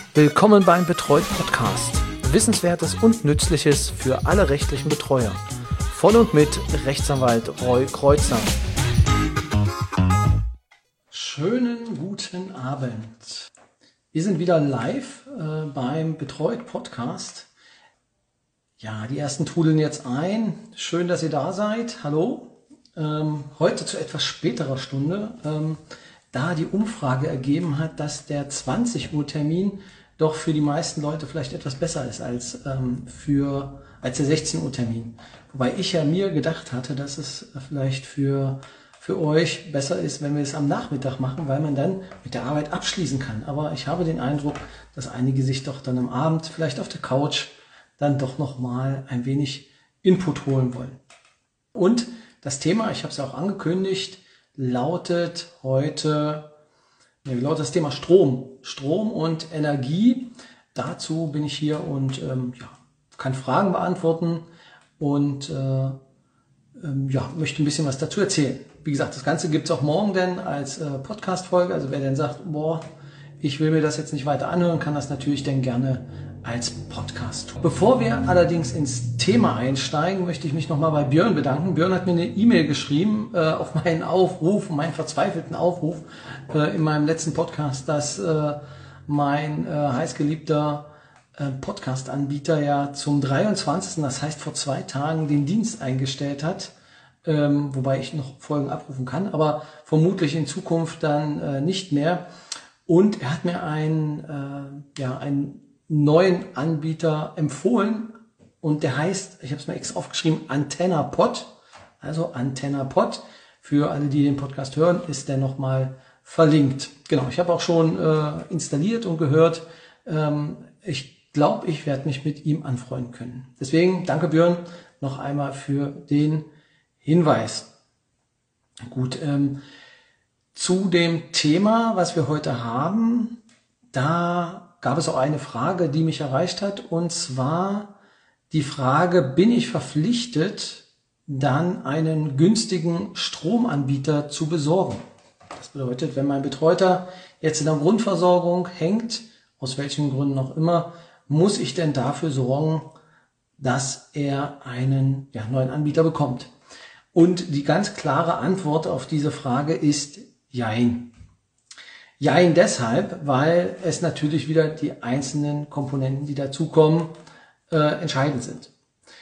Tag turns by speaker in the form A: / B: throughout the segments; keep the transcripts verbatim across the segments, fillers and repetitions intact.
A: Willkommen beim Betreut Podcast. Wissenswertes und Nützliches für alle rechtlichen Betreuer. Von und mit Rechtsanwalt Roy Kreuzer. Schönen guten Abend. Wir sind wieder live äh, beim Betreut Podcast. Ja, die ersten trudeln jetzt ein. Schön, dass ihr da seid. Hallo. Ähm, heute zu etwas späterer Stunde, ähm, da die Umfrage ergeben hat, dass der zwanzig Uhr Termin doch für die meisten Leute vielleicht etwas besser ist als, ähm, für, als der sechzehn Uhr Termin. Wobei ich ja mir gedacht hatte, dass es vielleicht für, für euch besser ist, wenn wir es am Nachmittag machen, weil man dann mit der Arbeit abschließen kann. Aber ich habe den Eindruck, dass einige sich doch dann am Abend, vielleicht auf der Couch, dann doch nochmal ein wenig Input holen wollen. Und das Thema, ich habe es auch angekündigt, lautet heute, ja, wie lautet das Thema? Strom. Strom und Energie. Dazu bin ich hier und ähm, ja, kann Fragen beantworten und äh, ähm, ja, möchte ein bisschen was dazu erzählen. Wie gesagt, das Ganze gibt es auch morgen denn als äh, Podcast-Folge. Also wer denn sagt, boah, ich will mir das jetzt nicht weiter anhören, kann das natürlich dann gerne als Podcast tun. Bevor wir allerdings ins Thema einsteigen, möchte ich mich nochmal bei Björn bedanken. Björn hat mir eine E-Mail geschrieben äh, auf meinen Aufruf, meinen verzweifelten Aufruf äh, in meinem letzten Podcast, dass äh, mein äh, heißgeliebter äh, Podcast-Anbieter ja zum dreiundzwanzigsten, das heißt vor zwei Tagen, den Dienst eingestellt hat, ähm, wobei ich noch Folgen abrufen kann, aber vermutlich in Zukunft dann äh, nicht mehr. Und er hat mir ein, äh, ja, ein neuen Anbieter empfohlen und der heißt, ich habe es mir extra aufgeschrieben, AntennaPod. Also AntennaPod. Für alle, die den Podcast hören, ist der nochmal verlinkt. Genau, ich habe auch schon äh, installiert und gehört. Ähm, ich glaube, ich werde mich mit ihm anfreunden können. Deswegen danke Björn noch einmal für den Hinweis. Gut, ähm, zu dem Thema, was wir heute haben, da gab es auch eine Frage, die mich erreicht hat, und zwar die Frage, bin ich verpflichtet, dann einen günstigen Stromanbieter zu besorgen? Das bedeutet, wenn mein Betreuter jetzt in der Grundversorgung hängt, aus welchen Gründen auch immer, muss ich denn dafür sorgen, dass er einen ja, neuen Anbieter bekommt? Und die ganz klare Antwort auf diese Frage ist Jein. Jein deshalb, weil es natürlich wieder die einzelnen Komponenten, die dazukommen, äh, entscheidend sind.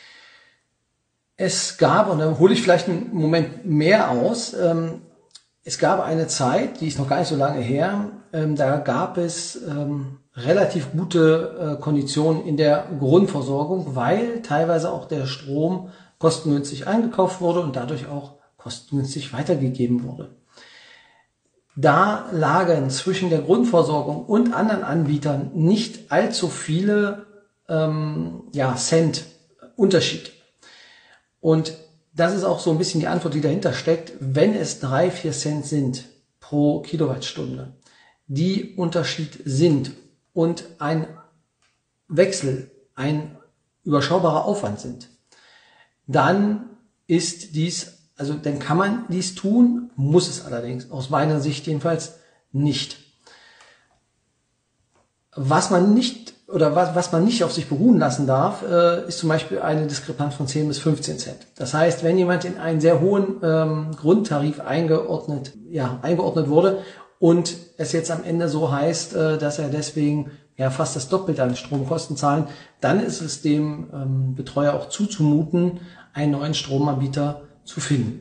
A: Es gab, und da hole ich vielleicht einen Moment mehr aus, ähm, es gab eine Zeit, die ist noch gar nicht so lange her, ähm, da gab es ähm, relativ gute äh, Konditionen in der Grundversorgung, weil teilweise auch der Strom kostengünstig eingekauft wurde und dadurch auch kostengünstig weitergegeben wurde. Da lagen zwischen der Grundversorgung und anderen Anbietern nicht allzu viele ähm, ja, Cent Unterschied. Und das ist auch so ein bisschen die Antwort, die dahinter steckt. Wenn es drei, vier Cent sind pro Kilowattstunde, die Unterschied sind und ein Wechsel, ein überschaubarer Aufwand sind, dann ist dies Also dann kann man dies tun, muss es allerdings, aus meiner Sicht jedenfalls nicht. Was man nicht oder was, was man nicht auf sich beruhen lassen darf, äh, ist zum Beispiel eine Diskrepanz von zehn bis fünfzehn Cent. Das heißt, wenn jemand in einen sehr hohen ähm, Grundtarif eingeordnet, ja, eingeordnet wurde und es jetzt am Ende so heißt, äh, dass er deswegen ja fast das Doppelte an Stromkosten zahlen, dann ist es dem ähm, Betreuer auch zuzumuten, einen neuen Stromanbieter zu finden.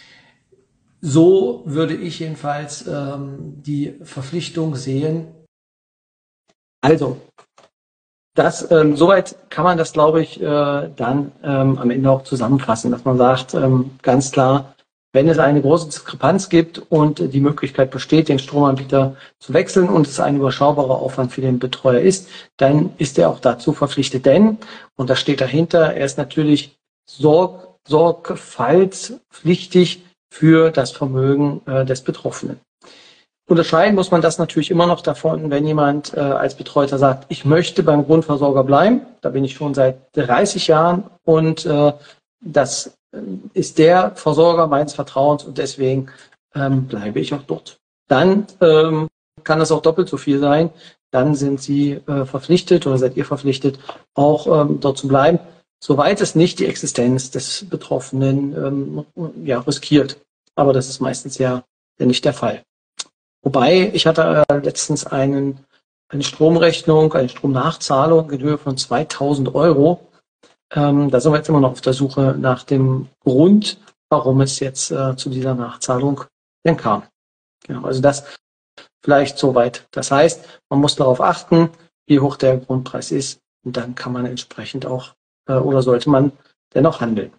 A: So würde ich jedenfalls ähm, die Verpflichtung sehen. Also, das, ähm, soweit kann man das, glaube ich, äh, dann ähm, am Ende auch zusammenfassen, dass man sagt, ähm, ganz klar, wenn es eine große Diskrepanz gibt und die Möglichkeit besteht, den Stromanbieter zu wechseln und es ein überschaubarer Aufwand für den Betreuer ist, dann ist er auch dazu verpflichtet. Denn, und das steht dahinter, er ist natürlich sorg sorgfaltspflichtig für das Vermögen äh, des Betroffenen. Unterscheiden muss man das natürlich immer noch davon, wenn jemand äh, als Betreuter sagt, ich möchte beim Grundversorger bleiben, da bin ich schon seit dreißig Jahren und äh, das äh, ist der Versorger meines Vertrauens und deswegen ähm, bleibe ich auch dort. Dann ähm, kann das auch doppelt so viel sein. Dann sind Sie äh, verpflichtet oder seid ihr verpflichtet, auch ähm, dort zu bleiben, soweit es nicht die Existenz des Betroffenen ähm, ja, riskiert. Aber das ist meistens ja nicht der Fall. Wobei, ich hatte äh, letztens einen, eine Stromrechnung, eine Stromnachzahlung in Höhe von zweitausend Euro. Ähm, da sind wir jetzt immer noch auf der Suche nach dem Grund, warum es jetzt äh, zu dieser Nachzahlung denn kam. Genau, also das vielleicht soweit. Das heißt, man muss darauf achten, wie hoch der Grundpreis ist, und dann kann man entsprechend auch äh, oder sollte man dennoch handeln.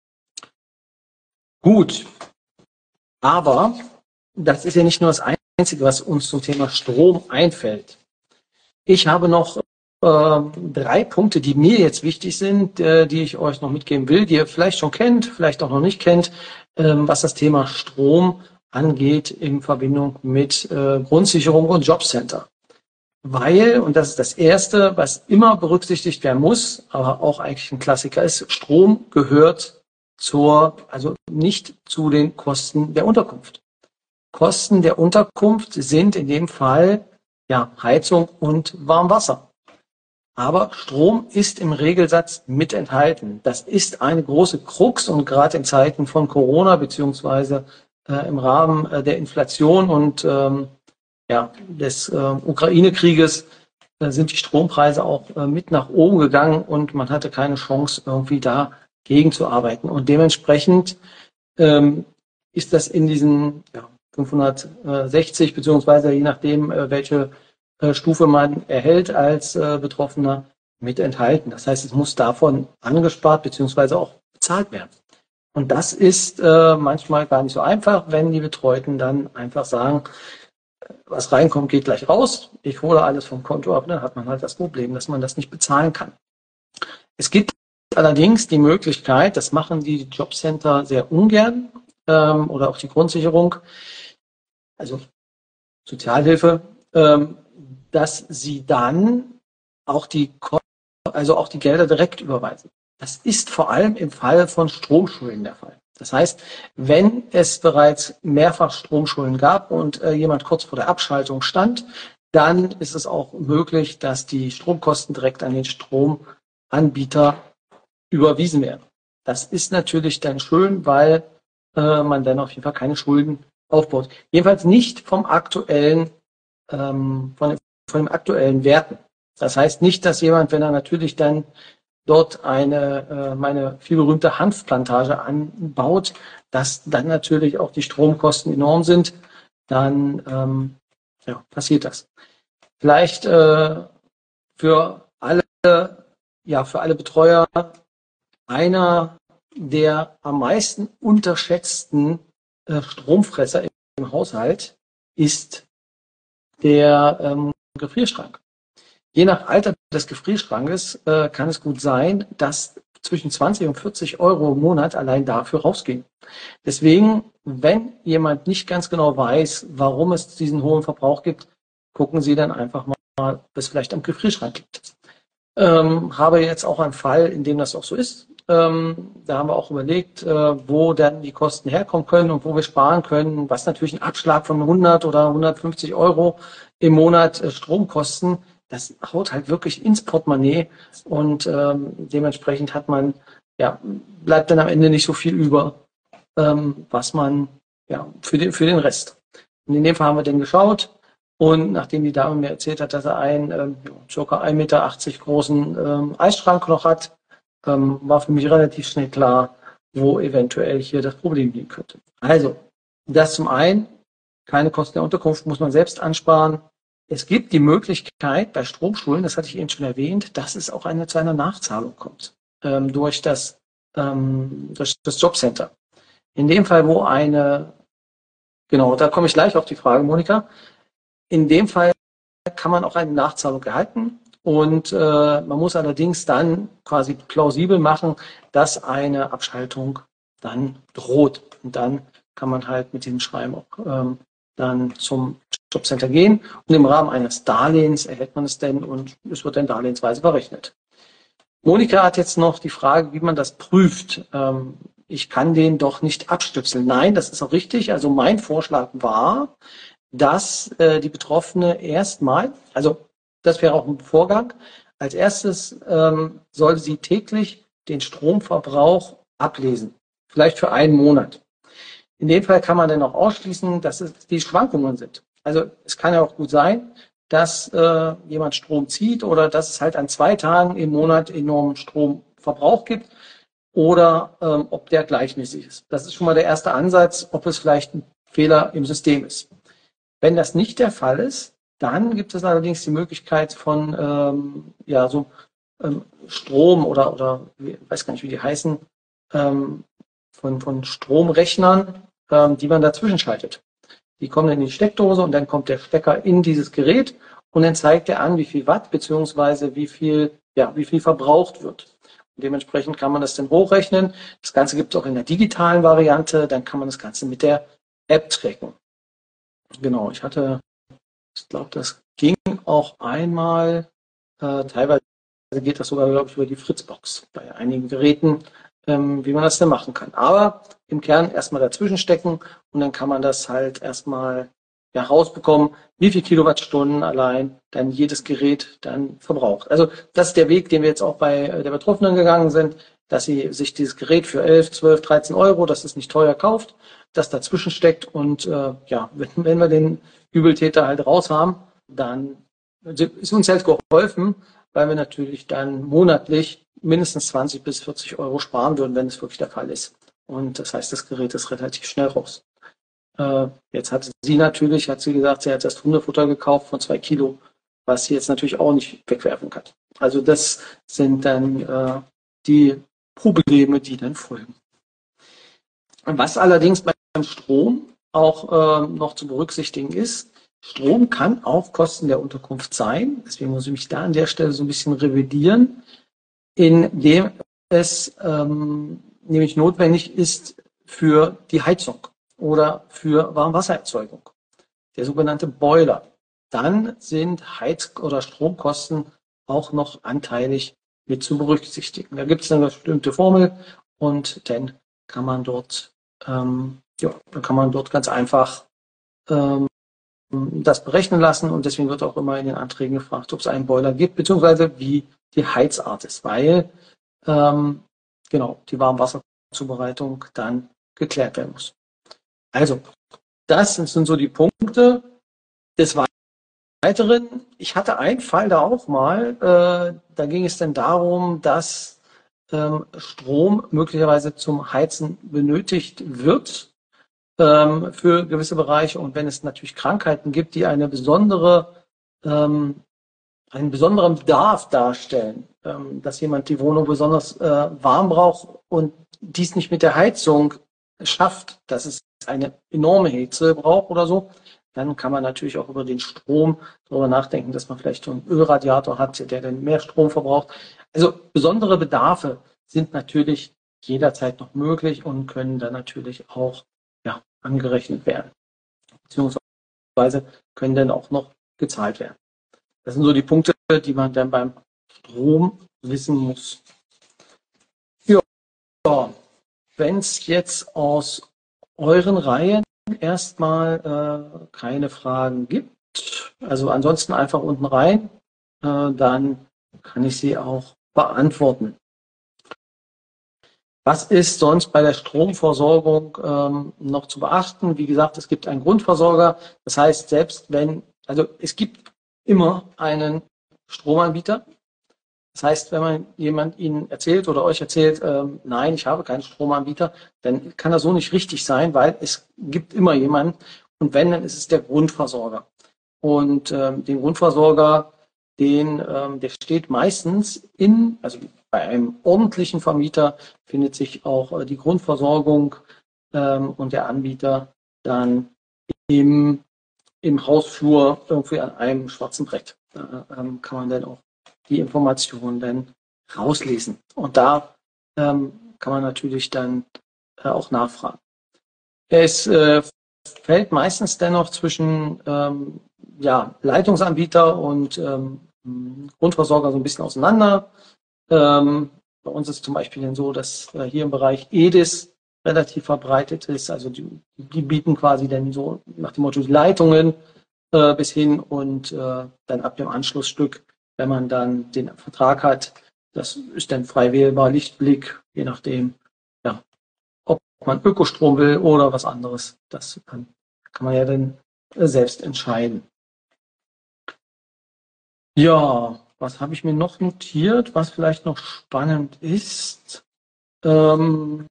A: Gut, aber das ist ja nicht nur das Einzige, was uns zum Thema Strom einfällt. Ich habe noch äh, drei Punkte, die mir jetzt wichtig sind, äh, die ich euch noch mitgeben will, die ihr vielleicht schon kennt, vielleicht auch noch nicht kennt, äh, was das Thema Strom angeht in Verbindung mit äh, Grundsicherung und Jobcenter. Weil, und das ist das Erste, was immer berücksichtigt werden muss, aber auch eigentlich ein Klassiker ist, Strom gehört zur, also nicht zu den Kosten der Unterkunft. Kosten der Unterkunft sind in dem Fall ja Heizung und Warmwasser. Aber Strom ist im Regelsatz mit enthalten. Das ist eine große Krux, und gerade in Zeiten von Corona beziehungsweise äh, im Rahmen äh, der Inflation und ähm, ja, des äh, Ukraine-Krieges äh, sind die Strompreise auch äh, mit nach oben gegangen, und man hatte keine Chance, irgendwie dagegen zu arbeiten. Und dementsprechend ähm, ist das in diesen ja, fünfhundertsechzig, beziehungsweise je nachdem, äh, welche äh, Stufe man erhält als äh, Betroffener, mit enthalten. Das heißt, es muss davon angespart beziehungsweise auch bezahlt werden. Und das ist äh, manchmal gar nicht so einfach, wenn die Betreuten dann einfach sagen, was reinkommt, geht gleich raus. Ich hole alles vom Konto ab, dann hat man halt das Problem, dass man das nicht bezahlen kann. Es gibt allerdings die Möglichkeit, das machen die Jobcenter sehr ungern, ähm, oder auch die Grundsicherung, also Sozialhilfe, ähm, dass sie dann auch die, also auch die Gelder direkt überweisen. Das ist vor allem im Fall von Stromschulden der Fall. Das heißt, wenn es bereits mehrfach Stromschulden gab und äh, jemand kurz vor der Abschaltung stand, dann ist es auch möglich, dass die Stromkosten direkt an den Stromanbieter überwiesen werden. Das ist natürlich dann schön, weil äh, man dann auf jeden Fall keine Schulden aufbaut. Jedenfalls nicht vom aktuellen, ähm, von, den, von den aktuellen Werten. Das heißt nicht, dass jemand, wenn er natürlich dann dort eine, äh, meine vielberühmte Hanfplantage anbaut, dass dann natürlich auch die Stromkosten enorm sind, dann ähm, ja, passiert das. Vielleicht äh, für alle, ja, für alle Betreuer einer der am meisten unterschätzten äh, Stromfresser im Haushalt ist der ähm, Gefrierschrank. Je nach Alter des Gefrierschrankes äh, kann es gut sein, dass zwischen zwanzig und vierzig Euro im Monat allein dafür rausgehen. Deswegen, wenn jemand nicht ganz genau weiß, warum es diesen hohen Verbrauch gibt, gucken Sie dann einfach mal, ob es vielleicht am Gefrierschrank liegt. Ähm, habe jetzt auch einen Fall, in dem das auch so ist. Ähm, da haben wir auch überlegt, äh, wo dann die Kosten herkommen können und wo wir sparen können, was natürlich ein Abschlag von hundert oder hundertfünfzig Euro im Monat äh, Strom kosten. Das haut halt wirklich ins Portemonnaie, und ähm, dementsprechend hat man, ja, bleibt dann am Ende nicht so viel über, ähm, was man, ja, für den, für den Rest. Und in dem Fall haben wir dann geschaut, und nachdem die Dame mir erzählt hat, dass er einen ähm, ca. ein Meter achtzig großen ähm, Eisschrank noch hat, ähm, war für mich relativ schnell klar, wo eventuell hier das Problem liegen könnte. Also, das zum einen, keine Kosten der Unterkunft muss man selbst ansparen. Es gibt die Möglichkeit bei Stromschulden, das hatte ich eben schon erwähnt, dass es auch eine, zu einer Nachzahlung kommt ähm, durch, das, ähm, durch das Jobcenter. In dem Fall, wo eine, genau, da komme ich gleich auf die Frage, Monika, in dem Fall kann man auch eine Nachzahlung erhalten, und äh, man muss allerdings dann quasi plausibel machen, dass eine Abschaltung dann droht. Und dann kann man halt mit diesem Schreiben auch ähm, dann zum Jobcenter gehen, und im Rahmen eines Darlehens erhält man es denn, und es wird dann darlehensweise berechnet. Monika hat jetzt noch die Frage, wie man das prüft. Ähm, ich kann den doch nicht abstöpseln. Nein, das ist auch richtig. Also mein Vorschlag war, dass äh, die Betroffene erstmal, also das wäre auch ein Vorgang, als erstes ähm, soll sie täglich den Stromverbrauch ablesen, vielleicht für einen Monat. In dem Fall kann man dann auch ausschließen, dass es die Schwankungen sind. Also es kann ja auch gut sein, dass äh, jemand Strom zieht oder dass es halt an zwei Tagen im Monat enormen Stromverbrauch gibt oder ähm, ob der gleichmäßig ist. Das ist schon mal der erste Ansatz, ob es vielleicht ein Fehler im System ist. Wenn das nicht der Fall ist, dann gibt es allerdings die Möglichkeit von ähm, ja so ähm, Strom oder oder ich weiß gar nicht, wie die heißen, ähm, von von Stromrechnern, ähm, die man dazwischen schaltet. Die kommen in die Steckdose und dann kommt der Stecker in dieses Gerät und dann zeigt er an, wie viel Watt beziehungsweise wie viel ja wie viel verbraucht wird. Und dementsprechend kann man das dann hochrechnen. Das Ganze gibt es auch in der digitalen Variante. Dann kann man das Ganze mit der App tracken. Genau, ich hatte, ich glaube, das ging auch einmal, äh, teilweise geht das sogar, glaube ich, über die Fritzbox bei einigen Geräten, ähm, wie man das denn machen kann. Aber im Kern erstmal dazwischen stecken und dann kann man das halt erstmal ja, rausbekommen, wie viel Kilowattstunden allein dann jedes Gerät dann verbraucht. Also das ist der Weg, den wir jetzt auch bei der Betroffenen gegangen sind, dass sie sich dieses Gerät für elf, zwölf, dreizehn Euro, das ist nicht teuer, kauft, das dazwischen steckt und äh, ja, wenn, wenn wir den Übeltäter halt raus haben, dann ist uns halt geholfen, weil wir natürlich dann monatlich mindestens zwanzig bis vierzig Euro sparen würden, wenn es wirklich der Fall ist. Und das heißt, das Gerät ist relativ schnell raus. Äh, jetzt hat sie natürlich, hat sie gesagt, sie hat das Hundefutter gekauft von zwei Kilo, was sie jetzt natürlich auch nicht wegwerfen kann. Also das sind dann äh, die Probleme, die dann folgen. Was allerdings beim Strom auch äh, noch zu berücksichtigen ist, Strom kann auch Kosten der Unterkunft sein. Deswegen muss ich mich da an der Stelle so ein bisschen revidieren, indem es ähm, nämlich notwendig ist für die Heizung oder für Warmwassererzeugung, der sogenannte Boiler. Dann sind Heiz- oder Stromkosten auch noch anteilig mit zu berücksichtigen. Da gibt es eine bestimmte Formel und dann kann man dort, ähm, ja, dann kann man dort ganz einfach ähm, das berechnen lassen und deswegen wird auch immer in den Anträgen gefragt, ob es einen Boiler gibt, beziehungsweise wie die Heizart ist, weil ähm, genau die Warmwasserzubereitung dann geklärt werden muss. Also, das sind so die Punkte. Des Weiteren, ich hatte einen Fall da auch mal, äh, da ging es dann darum, dass ähm, Strom möglicherweise zum Heizen benötigt wird ähm, für gewisse Bereiche und wenn es natürlich Krankheiten gibt, die eine besondere, ähm, einen besonderen Bedarf darstellen, ähm, dass jemand die Wohnung besonders äh, warm braucht und dies nicht mit der Heizung schafft, dass es eine enorme Hitze braucht oder so, dann kann man natürlich auch über den Strom darüber nachdenken, dass man vielleicht so einen Ölradiator hat, der dann mehr Strom verbraucht. Also besondere Bedarfe sind natürlich jederzeit noch möglich und können dann natürlich auch ja, angerechnet werden, beziehungsweise können dann auch noch gezahlt werden. Das sind so die Punkte, die man dann beim Strom wissen muss. Ja, wenn es jetzt aus euren Reihen erstmal äh, keine Fragen gibt, also ansonsten einfach unten rein, äh, dann kann ich sie auch beantworten. Was ist sonst bei der Stromversorgung ähm, noch zu beachten? Wie gesagt, es gibt einen Grundversorger. Das heißt, selbst wenn, also es gibt immer einen Stromanbieter. Das heißt, wenn man jemand Ihnen erzählt oder euch erzählt, ähm, nein, ich habe keinen Stromanbieter, dann kann das so nicht richtig sein, weil es gibt immer jemanden. Und wenn, dann ist es der Grundversorger. Und ähm, den Grundversorger, den, ähm, der steht meistens in, also bei einem ordentlichen Vermieter findet sich auch äh, die Grundversorgung ähm, und der Anbieter dann im, im Hausflur irgendwie an einem schwarzen Brett. Da ähm, kann man dann auch die Informationen dann rauslesen. Und da ähm, kann man natürlich dann äh, auch nachfragen. Es äh, fällt meistens dennoch zwischen ähm, ja, Leitungsanbieter und ähm, Grundversorger so ein bisschen auseinander. Ähm, bei uns ist es zum Beispiel dann so, dass äh, hier im Bereich E D I S relativ verbreitet ist. Also die, die bieten quasi dann so nach dem Motto die Leitungen äh, bis hin und äh, dann ab dem Anschlussstück, wenn man dann den Vertrag hat, das ist dann frei wählbar, Lichtblick, je nachdem, ja, ob man Ökostrom will oder was anderes. Das kann, kann man ja dann äh, selbst entscheiden. Ja, was habe ich mir noch notiert, was vielleicht noch spannend ist? Ähm,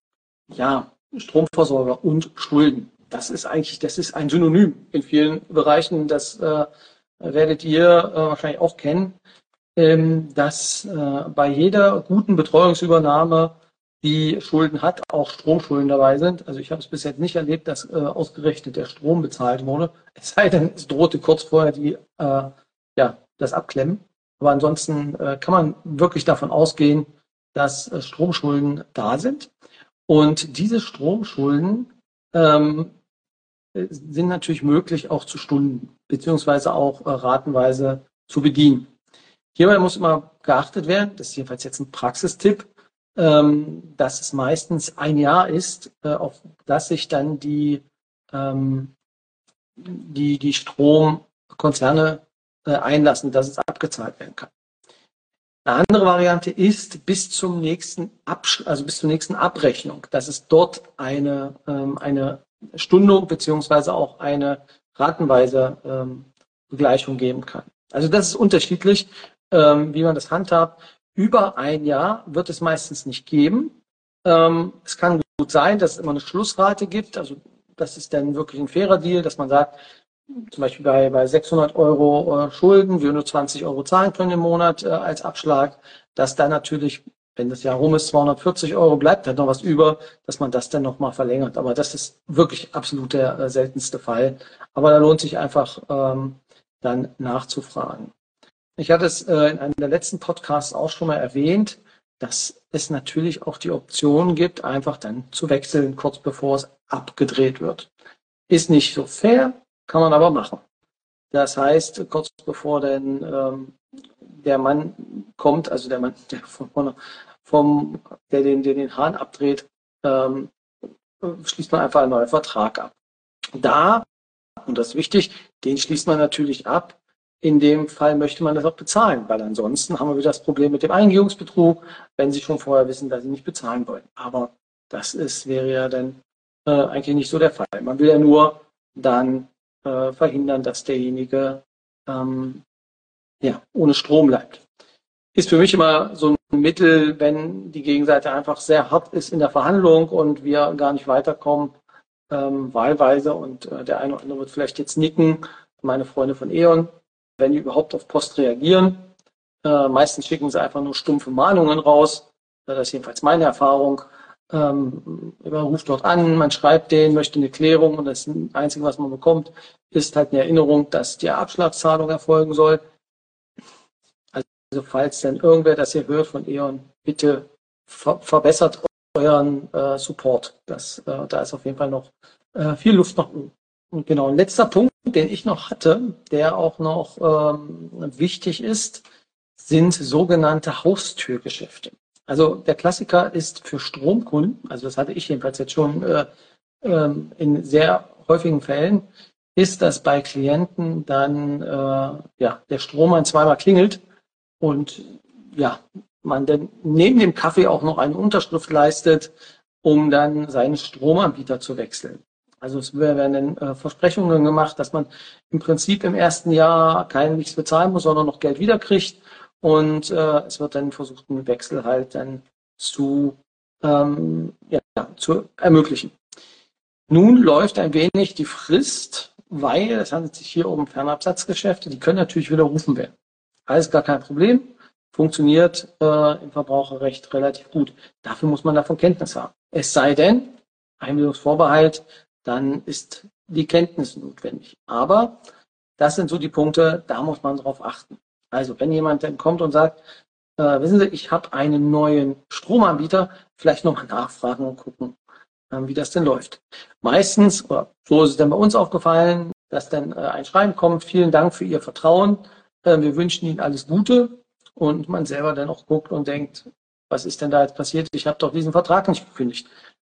A: ja, Stromversorger und Schulden. Das ist eigentlich, das ist ein Synonym in vielen Bereichen. Das äh, werdet ihr äh, wahrscheinlich auch kennen, ähm, dass äh, bei jeder guten Betreuungsübernahme, die Schulden hat, auch Stromschulden dabei sind. Also ich habe es bis jetzt nicht erlebt, dass äh, ausgerechnet der Strom bezahlt wurde. Es sei denn, es drohte kurz vorher die äh, ja, das Abklemmen. Aber ansonsten äh, kann man wirklich davon ausgehen, dass äh, Stromschulden da sind. Und diese Stromschulden ähm, sind natürlich möglich auch zu Stunden, beziehungsweise auch äh, ratenweise zu bedienen. Hierbei muss immer geachtet werden, das ist jedenfalls jetzt ein Praxistipp, ähm, dass es meistens ein Jahr ist, äh, auf das sich dann die, ähm, die, die Stromkonzerne einlassen, dass es abgezahlt werden kann. Eine andere Variante ist bis zum nächsten Absch also bis zur nächsten Abrechnung, dass es dort eine, ähm, eine Stundung beziehungsweise auch eine ratenweise ähm, Begleichung geben kann. Also das ist unterschiedlich, ähm, wie man das handhabt. Über ein Jahr wird es meistens nicht geben. Ähm, es kann gut sein, dass es immer eine Schlussrate gibt. Also das ist dann wirklich ein fairer Deal, dass man sagt, zum Beispiel bei, bei sechshundert Euro äh, Schulden, wir nur zwanzig Euro zahlen können im Monat äh, als Abschlag, dass dann natürlich, wenn das Jahr rum ist, zweihundertvierzig Euro, bleibt halt noch was über, dass man das dann nochmal verlängert. Aber das ist wirklich absolut der äh, seltenste Fall. Aber da lohnt sich einfach ähm, dann nachzufragen. Ich hatte es äh, in einem der letzten Podcasts auch schon mal erwähnt, dass es natürlich auch die Option gibt, einfach dann zu wechseln, kurz bevor es abgedreht wird. Ist nicht so fair, kann man aber machen. Das heißt, kurz bevor denn ähm, der Mann kommt, also der Mann, der vom, vom der den, der den Hahn abdreht, ähm, schließt man einfach einen neuen Vertrag ab. Da, und das ist wichtig, den schließt man natürlich ab. In dem Fall möchte man das auch bezahlen, weil ansonsten haben wir wieder das Problem mit dem Eingehungsbetrug, wenn Sie schon vorher wissen, dass Sie nicht bezahlen wollen. Aber das ist, wäre ja dann äh, eigentlich nicht so der Fall. Man will ja nur dann äh, verhindern, dass derjenige ähm, ja, ohne Strom bleibt. Ist für mich immer so ein Mittel, wenn die Gegenseite einfach sehr hart ist in der Verhandlung und wir gar nicht weiterkommen, ähm, wahlweise, und äh, der eine oder andere wird vielleicht jetzt nicken, meine Freunde von E.ON, wenn die überhaupt auf Post reagieren. Äh, meistens schicken sie einfach nur stumpfe Mahnungen raus. Das ist jedenfalls meine Erfahrung. Ähm, man ruft dort an, man schreibt denen, möchte eine Klärung, und das Einzige, was man bekommt, ist halt eine Erinnerung, dass die Abschlagszahlung erfolgen soll. Also falls dann irgendwer das hier hört von E.ON, bitte ver verbessert euren äh, Support. Das, äh, da ist auf jeden Fall noch äh, viel Luft nach oben. Und genau, ein letzter Punkt, den ich noch hatte, der auch noch ähm, wichtig ist, sind sogenannte Haustürgeschäfte. Also der Klassiker ist für Stromkunden, also das hatte ich jedenfalls jetzt schon äh, äh, in sehr häufigen Fällen, ist, dass bei Klienten dann äh, ja, der Stromer zweimal klingelt und ja, man dann neben dem Kaffee auch noch eine Unterschrift leistet, um dann seinen Stromanbieter zu wechseln. Also es werden dann äh, Versprechungen gemacht, dass man im Prinzip im ersten Jahr kein nichts bezahlen muss, sondern noch Geld wiederkriegt. Und äh, es wird dann versucht, einen Wechsel halt dann zu, ähm, ja, zu ermöglichen. Nun läuft ein wenig die Frist, weil es handelt sich hier um Fernabsatzgeschäfte, die können natürlich widerrufen werden. Alles gar kein Problem, funktioniert äh, im Verbraucherrecht relativ gut. Dafür muss man davon Kenntnis haben. Es sei denn, Einwilligungsvorbehalt, dann ist die Kenntnis notwendig. Aber das sind so die Punkte, da muss man drauf achten. Also wenn jemand dann kommt und sagt, äh, wissen Sie, ich habe einen neuen Stromanbieter, vielleicht nochmal nachfragen und gucken, äh, wie das denn läuft. Meistens, oder so ist es dann bei uns aufgefallen, dass dann äh, ein Schreiben kommt, vielen Dank für Ihr Vertrauen, äh, wir wünschen Ihnen alles Gute, und man selber dann auch guckt und denkt, was ist denn da jetzt passiert? Ich habe doch diesen Vertrag nicht gekündigt.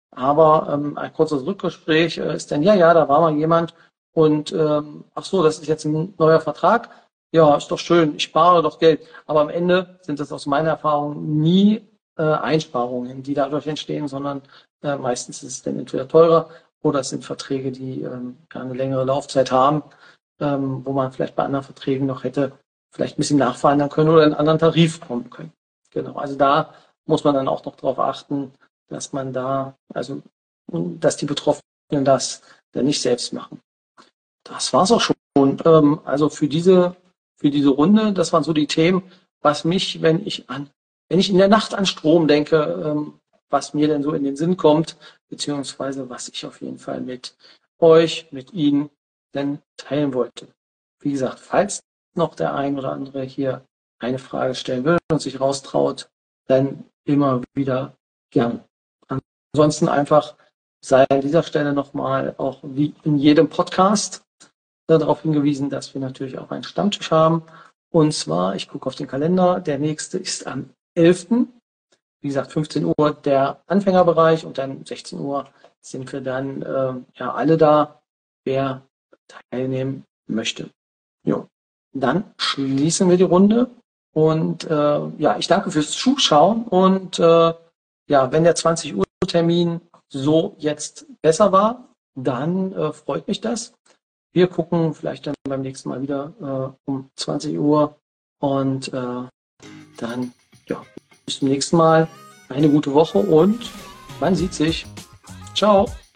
A: Aber ähm, ein kurzes Rückgespräch äh, ist dann, ja, ja, da war mal jemand und ähm, ach so, das ist jetzt ein neuer Vertrag. Ja, ist doch schön, ich spare doch Geld. Aber am Ende sind das aus meiner Erfahrung nie äh, Einsparungen, die dadurch entstehen, sondern äh, meistens ist es dann entweder teurer oder es sind Verträge, die ähm, eine längere Laufzeit haben, ähm, wo man vielleicht bei anderen Verträgen noch hätte vielleicht ein bisschen nachverhandeln können oder in einen anderen Tarif kommen können. Genau, also da muss man dann auch noch darauf achten, dass man da, also dass die Betroffenen das dann nicht selbst machen. Das war's auch schon. Ähm, also für diese, für diese Runde, das waren so die Themen, was mich, wenn ich an, wenn ich in der Nacht an Strom denke, ähm, was mir denn so in den Sinn kommt, beziehungsweise was ich auf jeden Fall mit euch, mit Ihnen denn teilen wollte. Wie gesagt, falls noch der ein oder andere hier eine Frage stellen will und sich raustraut, dann immer wieder gern. Ansonsten einfach sei an dieser Stelle nochmal auch wie in jedem Podcast darauf hingewiesen, dass wir natürlich auch einen Stammtisch haben. Und zwar, ich gucke auf den Kalender, der nächste ist am elften Wie gesagt, fünfzehn Uhr der Anfängerbereich und dann sechzehn Uhr sind wir dann äh, ja alle da, wer teilnehmen möchte. Jo. Dann schließen wir die Runde und äh, ja, ich danke fürs Zuschauen und äh, ja, wenn der zwanzig Uhr Termin so jetzt besser war, dann äh, freut mich das. Wir gucken vielleicht dann beim nächsten Mal wieder äh, um zwanzig Uhr und äh, dann ja, bis zum nächsten Mal. Eine gute Woche und man sieht sich. Ciao.